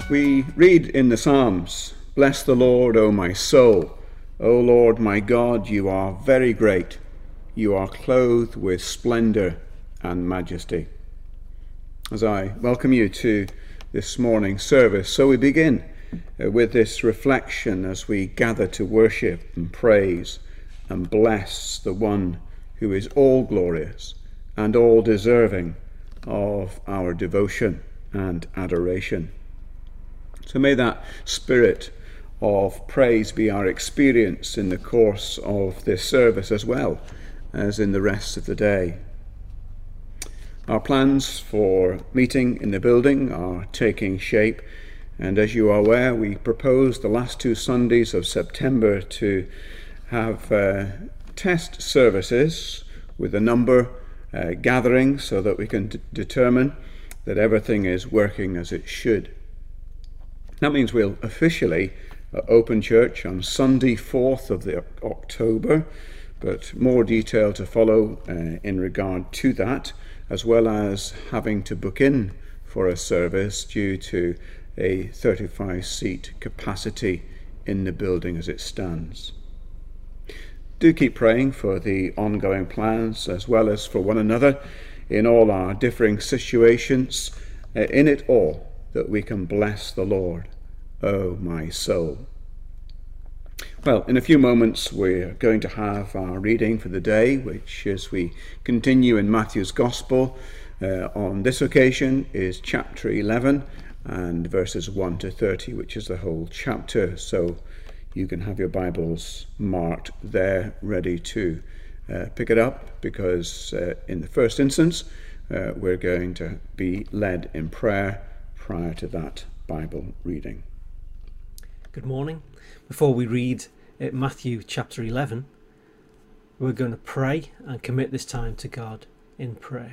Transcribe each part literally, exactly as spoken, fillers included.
We read in the Psalms, "Bless the Lord, O my soul. O Lord my God, you are very great. You are clothed with splendor and majesty." As I welcome you to this morning's service, so we begin uh, with this reflection as we gather to worship and praise and bless the one who is all glorious and all deserving of our devotion and adoration. So may that spirit of praise be our experience in the course of this service as well as in the rest of the day. Our plans for meeting in the building are taking shape, and as you are aware, we proposed the last two Sundays of September to have uh, test services with a number uh, gathering so that we can d- determine that everything is working as it should. That means we'll officially uh, open church on Sunday, fourth of the October, but more detail to follow uh, in regard to that, as well as having to book in for a service due to a thirty-five seat capacity in the building as it stands. Do keep praying for the ongoing plans as well as for one another in all our differing situations, uh, in it all, that we can bless the Lord, O my soul. Well, in a few moments we're going to have our reading for the day, which, as we continue in Matthew's Gospel, uh, on this occasion is chapter eleven and verses one to thirty, which is the whole chapter. So you can have your Bibles marked there, ready to uh, pick it up, because uh, in the first instance, uh, we're going to be led in prayer prior to that Bible reading. Good morning. Before we read uh, Matthew chapter eleven, we're going to pray and commit this time to God in prayer.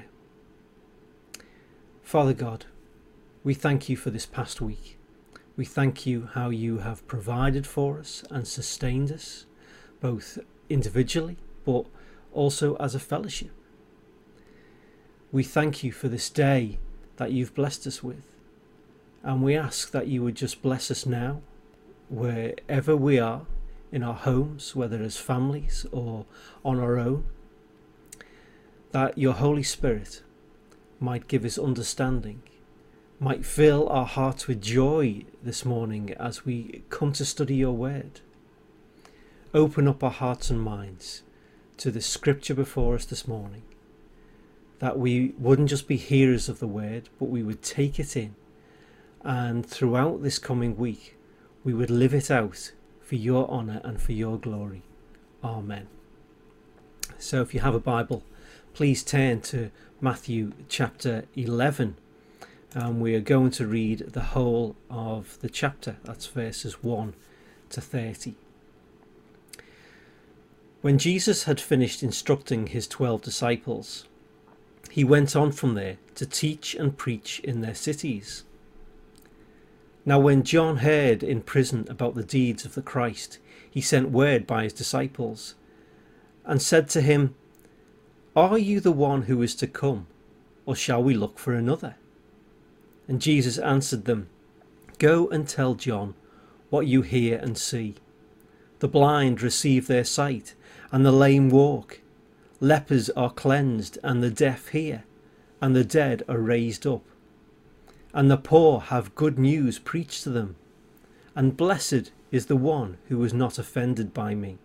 Father God, we thank you for this past week. We thank you how you have provided for us and sustained us, both individually but also as a fellowship. We thank you for this day that you've blessed us with, and we ask that you would just bless us now, wherever we are, in our homes, whether as families or on our own, that your Holy Spirit might give us understanding, might fill our hearts with joy this morning as we come to study your word. Open up our hearts and minds to the scripture before us this morning, that we wouldn't just be hearers of the word, but we would take it in, and throughout this coming week we would live it out for your honour and for your glory. Amen. So if you have a Bible, please turn to Matthew chapter eleven, and we are going to read the whole of the chapter. That's verses one to thirty. When Jesus had finished instructing his twelve disciples, he went on from there to teach and preach in their cities. Now when John heard in prison about the deeds of the Christ, he sent word by his disciples and said to him, "Are you the one who is to come, or shall we look for another?" And Jesus answered them, "Go and tell John what you hear and see. The blind receive their sight, and the lame walk. Lepers are cleansed, and the deaf hear, and the dead are raised up. And the poor have good news preached to them, and blessed is the one who was not offended by me."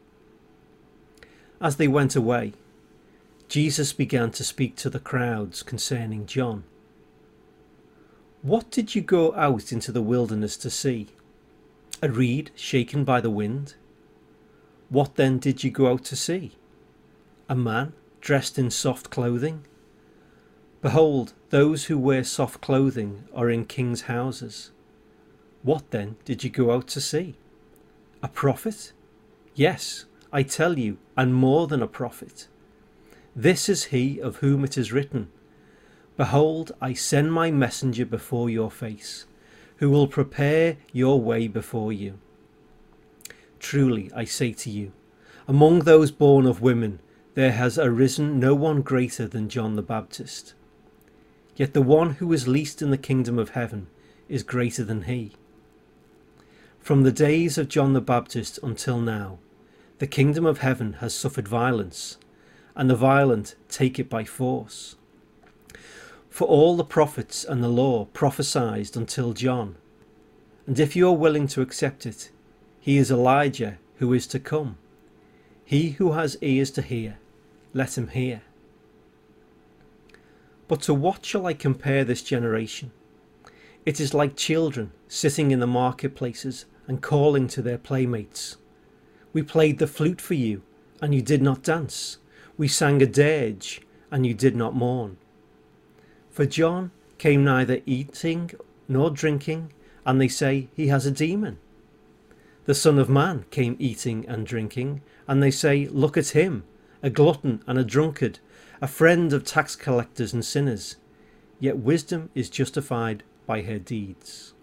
As they went away, Jesus began to speak to the crowds concerning John. "What did you go out into the wilderness to see? A reed shaken by the wind? What then did you go out to see? A man dressed in soft clothing? Behold, those who wear soft clothing are in kings' houses. What then did you go out to see? A prophet? Yes, I tell you, and more than a prophet. This is he of whom it is written, 'Behold, I send my messenger before your face, who will prepare your way before you.' Truly, I say to you, among those born of women, there has arisen no one greater than John the Baptist. Yet the one who is least in the kingdom of heaven is greater than he. From the days of John the Baptist until now, the kingdom of heaven has suffered violence, and the violent take it by force. For all the prophets and the law prophesied until John, and if you are willing to accept it, he is Elijah who is to come. He who has ears to hear, let him hear. But to what shall I compare this generation? It is like children sitting in the marketplaces and calling to their playmates. We played the flute for you, and you did not dance. We sang a dirge, and you did not mourn. For John came neither eating nor drinking, and they say he has a demon. The Son of Man came eating and drinking, and they say, look at him, a glutton and a drunkard, a friend of tax collectors and sinners. Yet wisdom is justified by her deeds.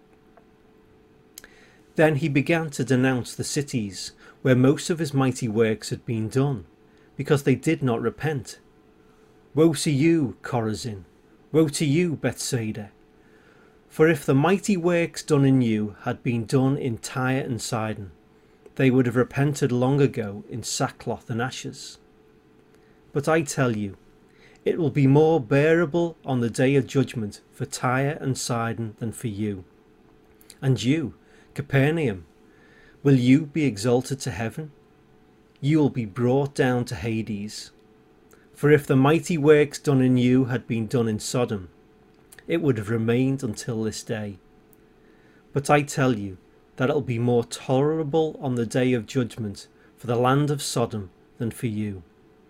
Then he began to denounce the cities where most of his mighty works had been done, because they did not repent. Woe to you, Chorazin! Woe to you, Bethsaida! For if the mighty works done in you had been done in Tyre and Sidon, they would have repented long ago in sackcloth and ashes. But I tell you, it will be more bearable on the day of judgment for Tyre and Sidon than for you. And you, Capernaum, will you be exalted to heaven? You will be brought down to Hades. For if the mighty works done in you had been done in Sodom, it would have remained until this day. But I tell you that it will be more tolerable on the day of judgment for the land of Sodom than for you.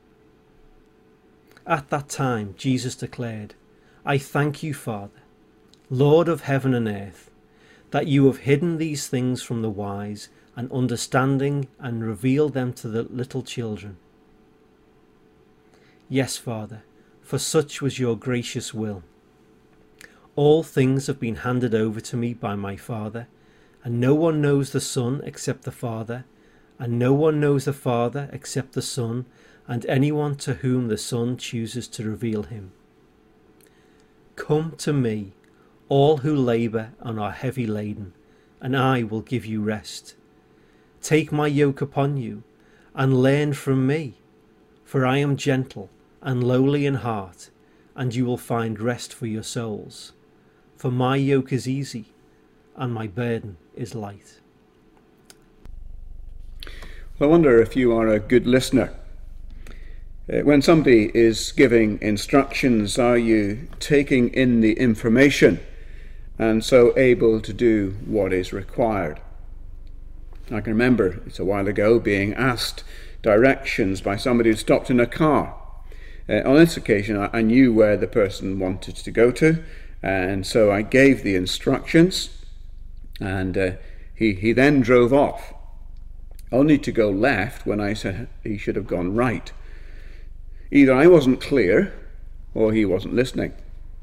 At that time Jesus declared, I thank you, Father, Lord of heaven and earth, that you have hidden these things from the wise and understanding and revealed them to the little children. Yes, Father, for such was your gracious will. All things have been handed over to me by my Father, and no one knows the Son except the Father, and no one knows the Father except the Son, and anyone to whom the Son chooses to reveal him. Come to me, all who labour and are heavy laden, and I will give you rest. Take my yoke upon you, and learn from me, for I am gentle and lowly in heart, and you will find rest for your souls. For my yoke is easy, and my burden is light. I wonder if you are a good listener. Uh, when somebody is giving instructions, are you taking in the information and so able to do what is required? I can remember, it's a while ago, being asked directions by somebody who stopped in a car. Uh, on this occasion, I, I knew where the person wanted to go to, and so I gave the instructions, and uh, he, he then drove off, only to go left when I said he should have gone right. Either I wasn't clear, or he wasn't listening.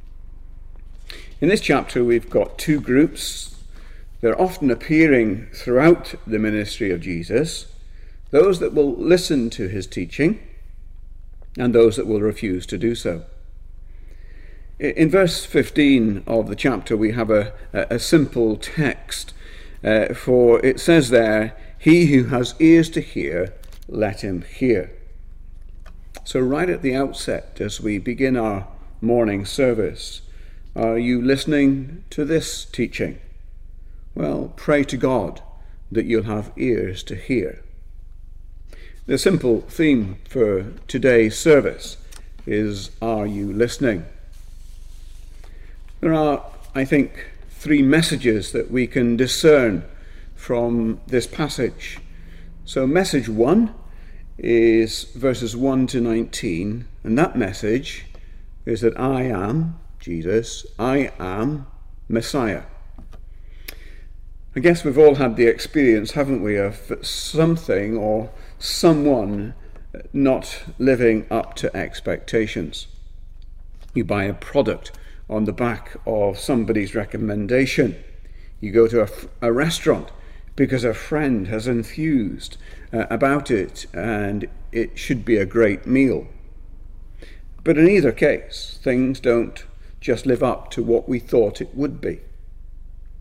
In this chapter, we've got two groups. They're often appearing throughout the ministry of Jesus: those that will listen to his teaching, and those that will refuse to do so. In verse fifteen of the chapter, we have a, a simple text, uh, for it says there, he who has ears to hear, let him hear. So right at the outset, as we begin our morning service, are you listening to this teaching? Well, pray to God that you'll have ears to hear. The simple theme for today's service is, are you listening? There are, I think, three messages that we can discern from this passage. So message one is verses one to nineteen, and that message is that I am, Jesus, I am Messiah. I guess we've all had the experience, haven't we, of something or someone not living up to expectations. You buy a product on the back of somebody's recommendation. You go to a, a restaurant because a friend has enthused uh, about it and it should be a great meal. But in either case, things don't just live up to what we thought it would be.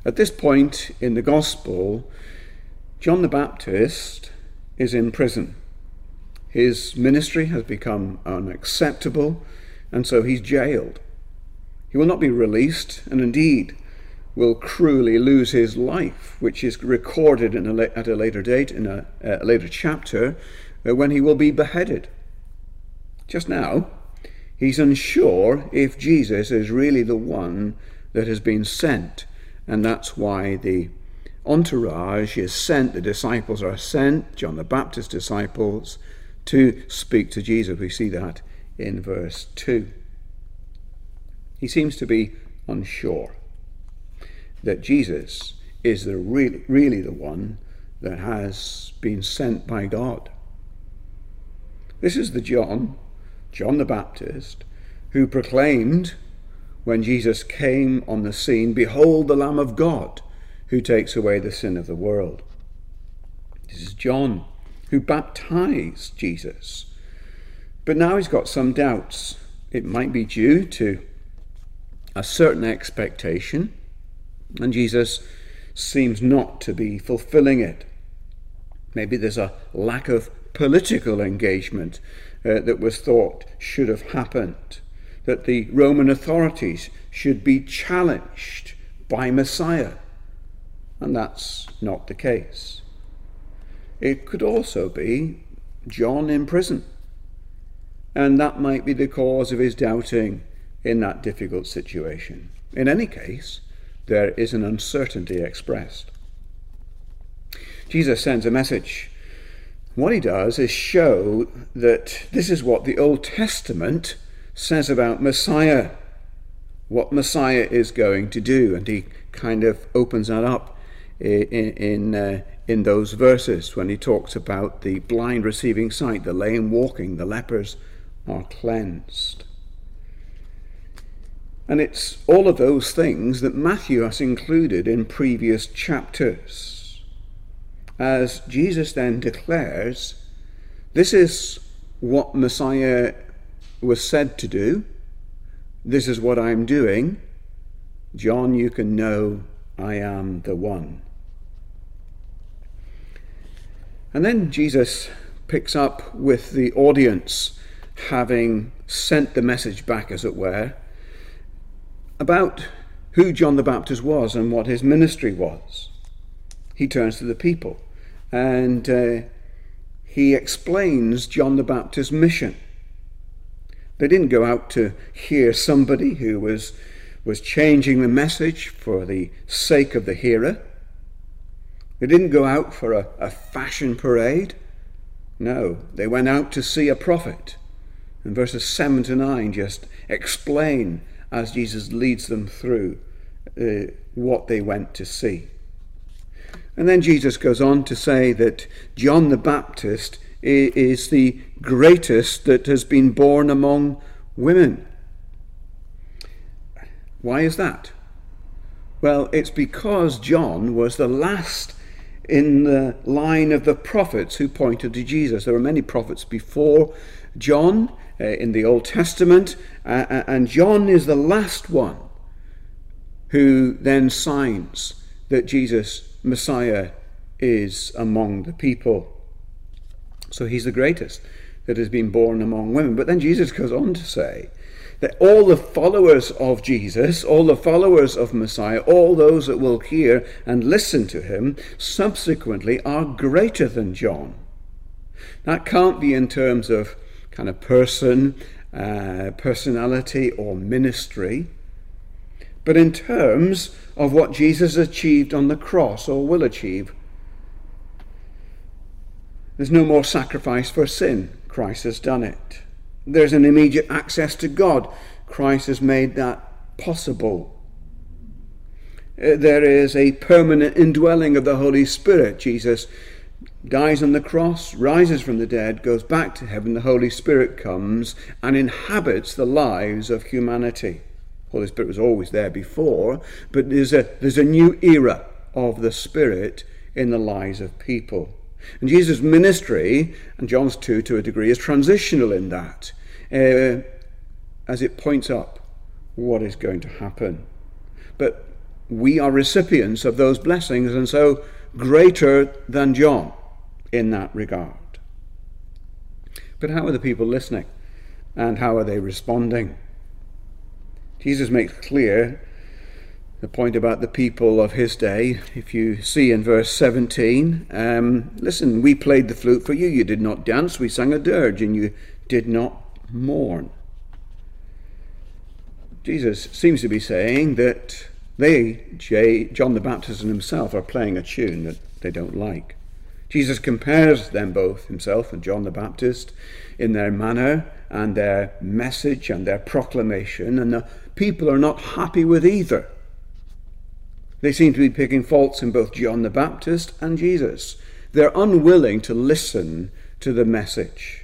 At this point in the Gospel, John the Baptist is in prison. His ministry has become unacceptable, and so he's jailed. He will not be released, and indeed will cruelly lose his life, which is recorded in a, at a later date, in a, a later chapter, uh, when he will be beheaded. Just now, he's unsure if Jesus is really the one that has been sent, and that's why the entourage is sent, the disciples are sent, John the Baptist's disciples, to speak to Jesus. We see that in verse two. He seems to be unsure that Jesus is the really, really the one that has been sent by God. This is the John, John the Baptist, who proclaimed when Jesus came on the scene, "Behold the Lamb of God, who takes away the sin of the world." This is John, who baptized Jesus. But now he's got some doubts. It might be due to a certain expectation, and Jesus seems not to be fulfilling it. Maybe there's a lack of political engagement uh, that was thought should have happened, that the Roman authorities should be challenged by Messiah, and that's not the case. It could also be John in prison, and that might be the cause of his doubting in that difficult situation. In any case, there is an uncertainty expressed. Jesus sends a message. What he does is show that this is what the Old Testament says about Messiah, what Messiah is going to do, and he kind of opens that up in in, uh, in those verses when he talks about the blind receiving sight, the lame walking, the lepers are cleansed. And it's all of those things that Matthew has included in previous chapters. As Jesus then declares, this is what Messiah was said to do. This is what I'm doing. John, you can know I am the one. And then Jesus picks up with the audience, having sent the message back, as it were, about who John the Baptist was and what his ministry was. He turns to the people and uh, he explains John the Baptist's mission. They didn't go out to hear somebody who was, was changing the message for the sake of the hearer. They didn't go out for a, a fashion parade. No, they went out to see a prophet. And verses seven to nine just explain, as Jesus leads them through, uh, what they went to see. And then Jesus goes on to say that John the Baptist is the greatest that has been born among women. Why is that? Well, it's because John was the last in the line of the prophets who pointed to Jesus. There were many prophets before John uh, in the Old Testament, uh, and John is the last one who then signs that Jesus, Messiah, is among the people. So he's the greatest that has been born among women. But then Jesus goes on to say that all the followers of Jesus, all the followers of Messiah, all those that will hear and listen to him subsequently are greater than John. That can't be in terms of kind of person, uh, personality or ministry, but in terms of what Jesus achieved on the cross or will achieve. There's no more sacrifice for sin. Christ has done it. There's an immediate access to God. Christ has made that possible. There is a permanent indwelling of the Holy Spirit. Jesus dies on the cross, rises from the dead, goes back to heaven. The Holy Spirit comes and inhabits the lives of humanity. The Holy Spirit was always there before, but there's a, there's a new era of the Spirit in the lives of people. And Jesus' ministry, and John's too to a degree, is transitional in that, uh, as it points up what is going to happen. But we are recipients of those blessings, and so greater than John in that regard. But how are the people listening? And how are they responding? Jesus makes clear the point about the people of his day. If you see in verse seventeen, um, listen, we played the flute for you, you did not dance. We sang a dirge, and you did not mourn. Jesus seems to be saying that they, John the Baptist and himself, are playing a tune that they don't like. Jesus compares them both, himself and John the Baptist, in their manner and their message and their proclamation, and the people are not happy with either. They seem to be picking faults in both John the Baptist and Jesus. They're unwilling to listen to the message.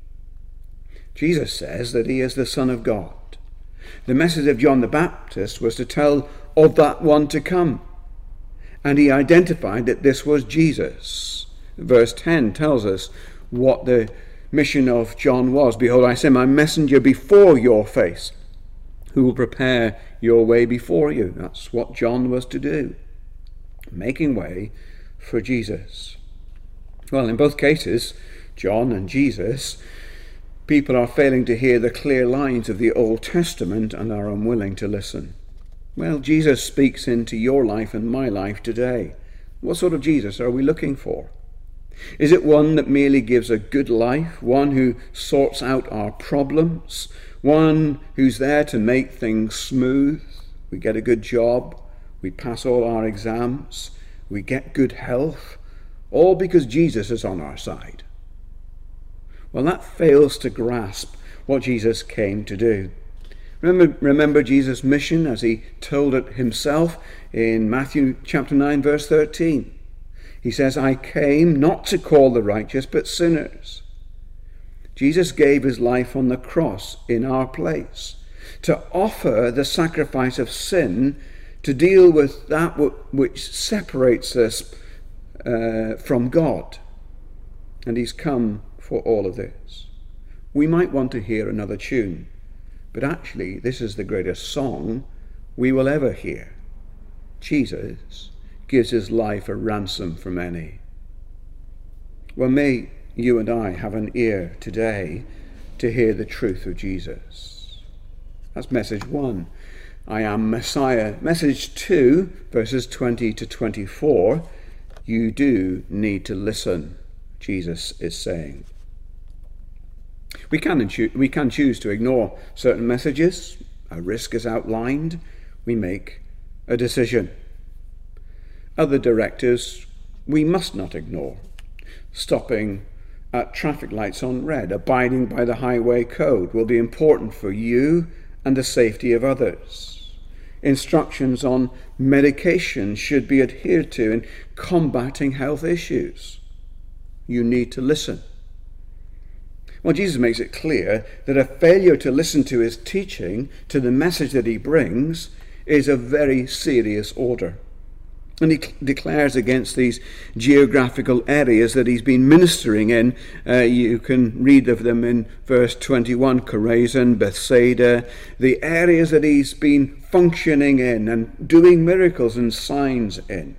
Jesus says that he is the Son of God. The message of John the Baptist was to tell of that one to come, and he identified that this was Jesus. Verse ten tells us what the mission of John was. Behold, I send my messenger before your face, who will prepare your way before you. That's what John was to do, making way for Jesus. Well, in both cases, John and Jesus, people are failing to hear the clear lines of the Old Testament and are unwilling to listen. Well, Jesus speaks into your life and my life today. What sort of Jesus are we looking for? Is it one that merely gives a good life, one who sorts out our problems, one who's there to make things smooth? We get a good job, we pass all our exams, we get good health, all because Jesus is on our side. Well, that fails to grasp what Jesus came to do. Remember, remember Jesus' mission as he told it himself in Matthew chapter nine, verse thirteen. He says, I came not to call the righteous, but sinners. Jesus gave his life on the cross in our place to offer the sacrifice of sin, to deal with that which separates us uh, from God. And he's come for all of this. We might want to hear another tune, but actually this is the greatest song we will ever hear. Jesus gives his life a ransom for many. Well, may you and I have an ear today to hear the truth of Jesus. That's message one. I am Messiah. Message two, verses twenty to twenty-four. You do need to listen, Jesus is saying. We can, we can choose to ignore certain messages. A risk is outlined. We make a decision. Other directives we must not ignore. Stopping at traffic lights on red, abiding by the highway code will be important for you and the safety of others. Instructions on medication should be adhered to in combating health issues. You need to listen. Well, Jesus makes it clear that a failure to listen to his teaching, to the message that he brings, is a very serious order. And he declares against these geographical areas that he's been ministering in. Uh, you can read of them in verse twenty-one, Chorazin, Bethsaida, the areas that he's been functioning in and doing miracles and signs in.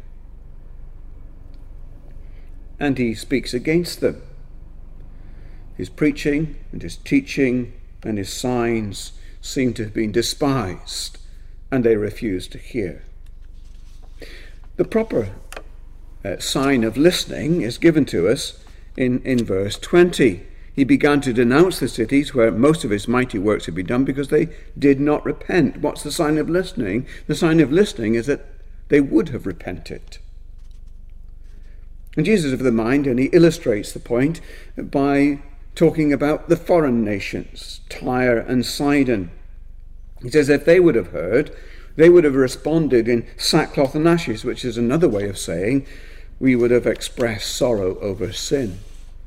And he speaks against them. His preaching and his teaching and his signs seem to have been despised, and they refuse to hear. The proper uh, sign of listening is given to us in, in verse twenty. He began to denounce the cities where most of his mighty works had been done because they did not repent. What's the sign of listening? The sign of listening is that they would have repented. And Jesus is of the mind, and he illustrates the point by talking about the foreign nations, Tyre and Sidon. He says if they would have heard, they would have responded in sackcloth and ashes, which is another way of saying we would have expressed sorrow over sin.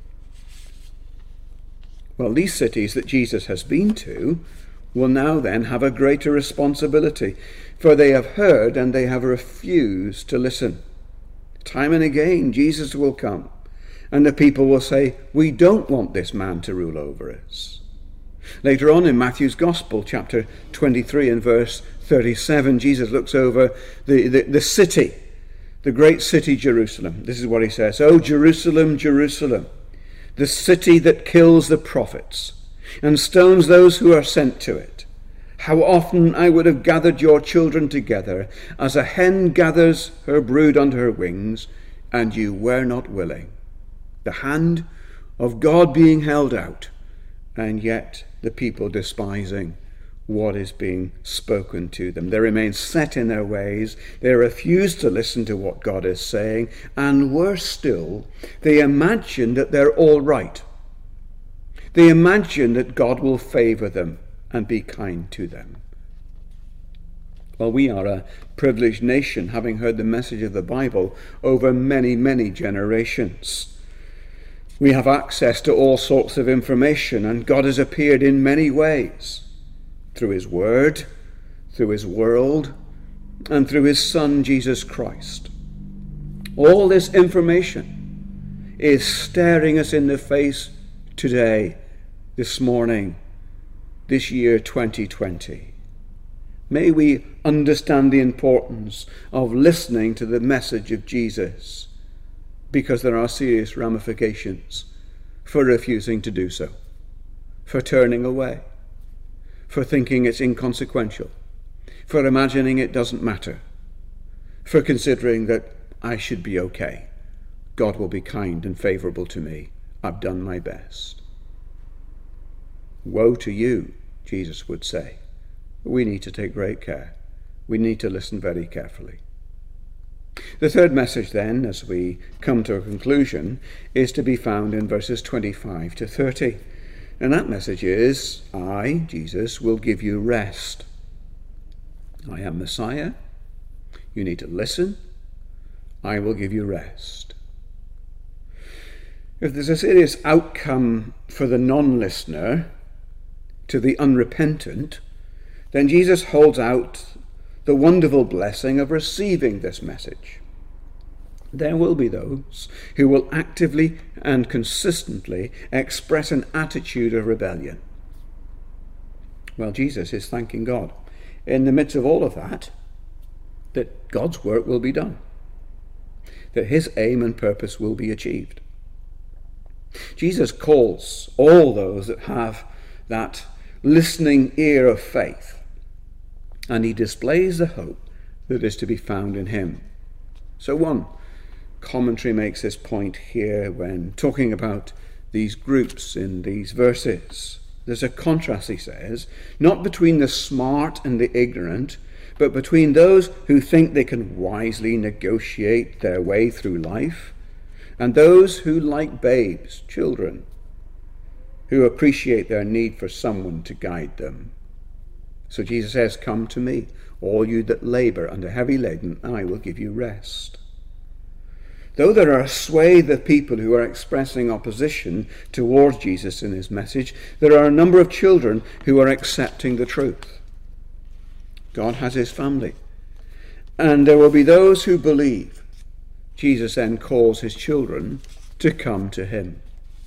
Well, these cities that Jesus has been to will now then have a greater responsibility, for they have heard and they have refused to listen. Time and again, Jesus will come, and the people will say, we don't want this man to rule over us. Later on in Matthew's Gospel, chapter twenty-three and verse thirty-seven, Jesus looks over the, the, the city, the great city Jerusalem. This is what he says: "O Jerusalem, Jerusalem, the city that kills the prophets and stones those who are sent to it. How often I would have gathered your children together as a hen gathers her brood under her wings, and you were not willing." The hand of God being held out, and yet the people despising what is being spoken to them. They remain set in their ways. They refuse to listen to what God is saying. And worse still, they imagine that they're all right. They imagine that God will favor them and be kind to them. Well, we are a privileged nation, having heard the message of the Bible over many, many generations. We have access to all sorts of information, and God has appeared in many ways. Through his word, through his world, and through his Son, Jesus Christ. All this information is staring us in the face today, this morning, this year twenty twenty. May we understand the importance of listening to the message of Jesus, because there are serious ramifications for refusing to do so, for turning away, for thinking it's inconsequential, for imagining it doesn't matter, for considering that I should be okay. God will be kind and favorable to me. I've done my best. Woe to you, Jesus would say. We need to take great care. We need to listen very carefully. The third message then, as we come to a conclusion, is to be found in verses twenty-five to thirty. And that message is, I, Jesus, will give you rest. I am Messiah. You need to listen. I will give you rest. If there's a serious outcome for the non-listener to the unrepentant, then Jesus holds out the wonderful blessing of receiving this message. There will be those who will actively and consistently express an attitude of rebellion. Well, Jesus is thanking God in the midst of all of that, that God's work will be done, that his aim and purpose will be achieved. Jesus calls all those that have that listening ear of faith, and he displays the hope that is to be found in him. So one commentary makes this point here when talking about these groups in these verses. There's a contrast, he says, not between the smart and the ignorant, but between those who think they can wisely negotiate their way through life, and those who, like babes, children, who appreciate their need for someone to guide them. So Jesus says, come to me, all you that labor and are heavy laden, and I will give you rest. Though there are a swathe of people who are expressing opposition towards Jesus in his message, there are a number of children who are accepting the truth. God has his family, and there will be those who believe. Jesus then calls his children to come to him.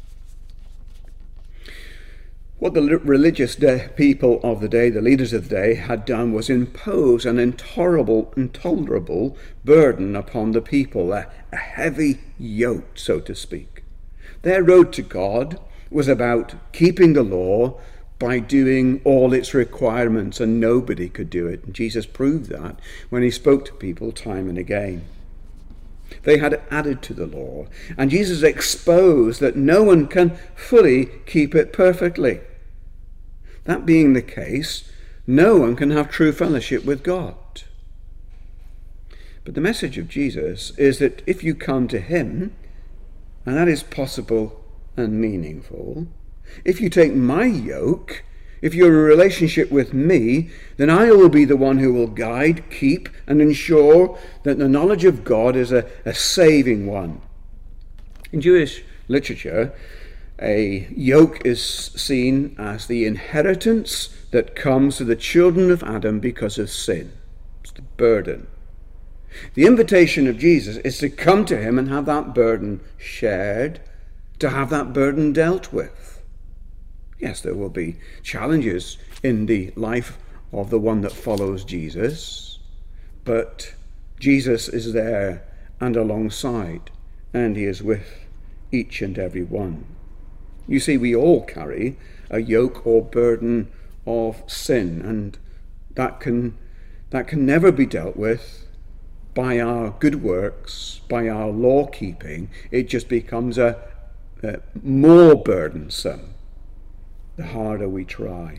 What the religious de- people of the day, the leaders of the day, had done was impose an intolerable, intolerable burden upon the people, a, a heavy yoke, so to speak. Their road to God was about keeping the law by doing all its requirements, and nobody could do it. And Jesus proved that when he spoke to people time and again. They had added to the law, and Jesus exposed that no one can fully keep it perfectly. That being the case, no one can have true fellowship with God. But the message of Jesus is that if you come to him, and that is possible and meaningful, if you take my yoke, if you're in a relationship with me, then I will be the one who will guide, keep, and ensure that the knowledge of God is a, a saving one. In Jewish literature, a yoke is seen as the inheritance that comes to the children of Adam because of sin. It's the burden. The invitation of Jesus is to come to him and have that burden shared, to have that burden dealt with. Yes, there will be challenges in the life of the one that follows Jesus, but Jesus is there and alongside, and he is with each and every one. You see, we all carry a yoke or burden of sin, and that can that can never be dealt with by our good works, by our law keeping. It just becomes a, a more burdensome the harder we try.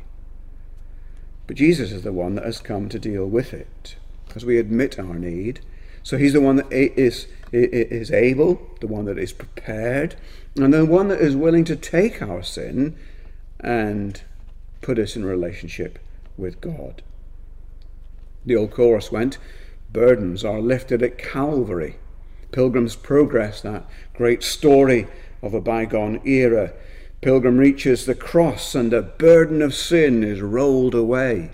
But Jesus is the one that has come to deal with it, as we admit our need. So he's the one that is is able, the one that is prepared, and the one that is willing to take our sin and put us in relationship with God. The old chorus went, burdens are lifted at Calvary. Pilgrim's Progress, that great story of a bygone era. Pilgrim reaches the cross and the burden of sin is rolled away.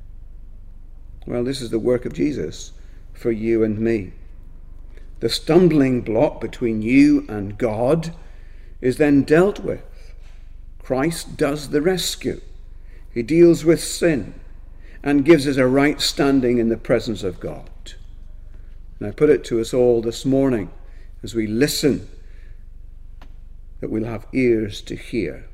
Well, this is the work of Jesus for you and me. The stumbling block between you and God is then dealt with. Christ does the rescue. He deals with sin and gives us a right standing in the presence of God. And I put it to us all this morning as we listen, that we'll have ears to hear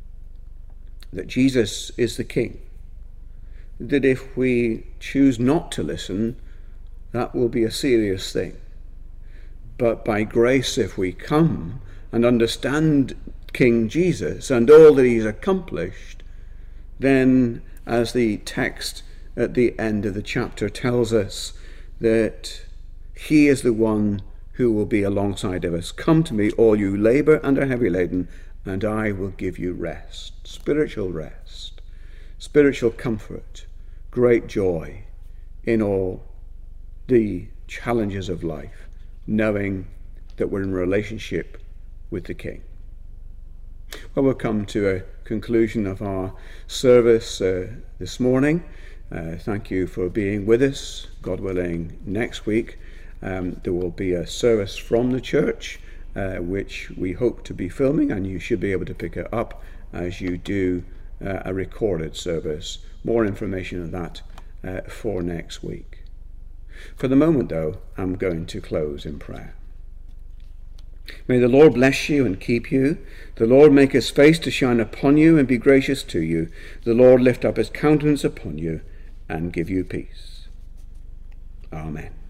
that Jesus is the King. That if we choose not to listen, that will be a serious thing. But by grace, if we come and understand King Jesus and all that he's accomplished, then, as the text at the end of the chapter tells us, that he is the one who will be alongside of us. Come to me, all you labour and are heavy laden, and I will give you rest. Spiritual rest, spiritual comfort, great joy in all the challenges of life, knowing that we're in relationship with the King. Well, we'll come to a conclusion of our service uh, this morning. Uh, thank you for being with us. God willing, next week um, there will be a service from the church, uh, which we hope to be filming, and you should be able to pick it up as you do uh, a recorded service. More information on that uh, for next week. For the moment, though, I'm going to close in prayer. May the Lord bless you and keep you. The Lord make his face to shine upon you and be gracious to you. The Lord lift up his countenance upon you and give you peace. Amen.